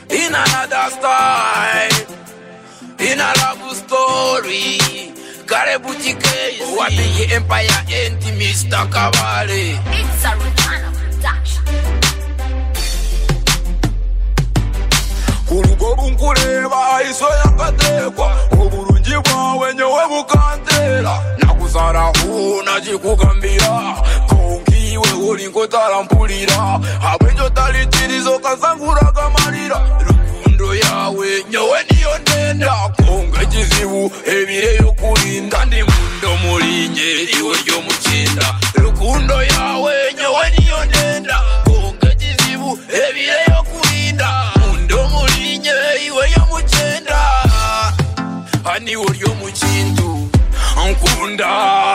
in another style, in a love story. Karebuti case, what the Empire Anti Mr. Cavalli. It's a Rihanna production. Kuleba iso yakatekwa oburungi bwawe nyowe bukantera nakusara unachikugambira konkiwe uri nkotarampulira abenjo talitirizo kasangura kamarira rukundo yawe nyowe niyo ndenda konga kizibu ebire yokurinda ndi mundo mulinye iwe ryo mukinda rukundo yawe nyowe niyo ndenda konga kizibu ebire yokurinda iwe yo muchenda ani uri yo muchintu nkunda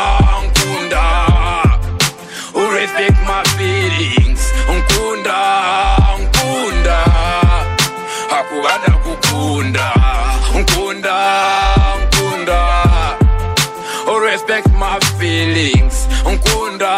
respect my feelings nkunda akubanda kukunda nkunda respect my feelings nkunda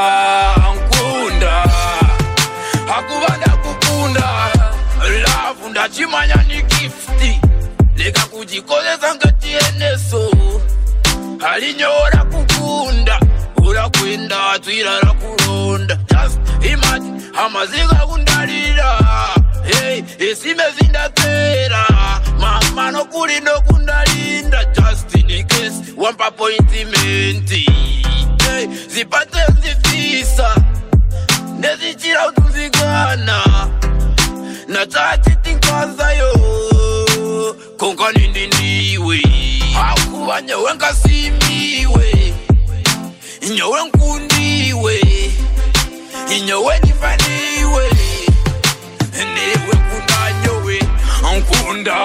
akubanda kukunda love ndachimanya ni gifti leka kujikoleza ngati eneso alinyora kukunda urakwenda twirara kuronda just imagine amaziga kundalira hey esime zindatera mama no kuli no kundalinda just in case one appointment hey zipate zifisa nezichira utuzigana natati tinkaza yo konka nindi ndiwe akuba nyowe nkasimiwe nyowe nkundiwe nyowe nifaniwe newe nkunda nyowe nkunda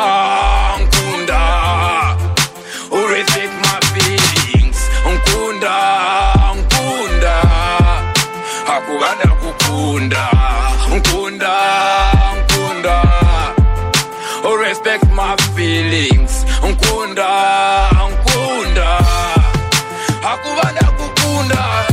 respect my feelings nkunda akubanda kukunda nkunda respect my feelings nkunda akubanda kukunda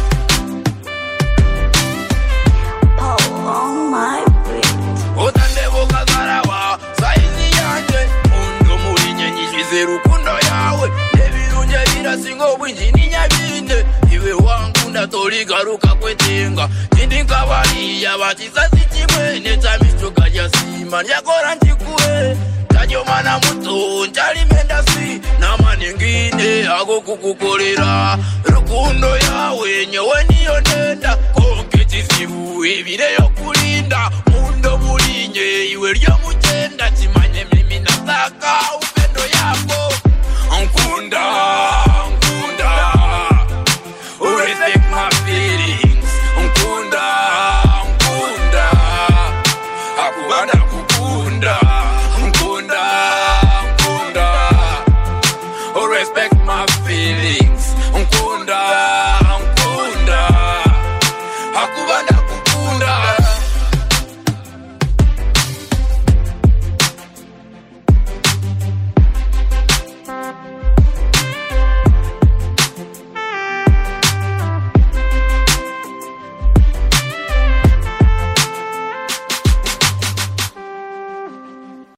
Oh my God. Otandebo kazarawa saizi yanje mundo mulinye nyishize rukundo yawe nebirunye birasingo bwinji ninyabinde iwe wangu ndatoligaruka kwetenga ndi nkabaliya bakizazi kimwe netamichoka jasima nyakora njikuwe tajomana muto nchalimenda si namaningine ago kukukolera rukundo yawe nyowe niyo ndenda konke kizibu ibireyo kuli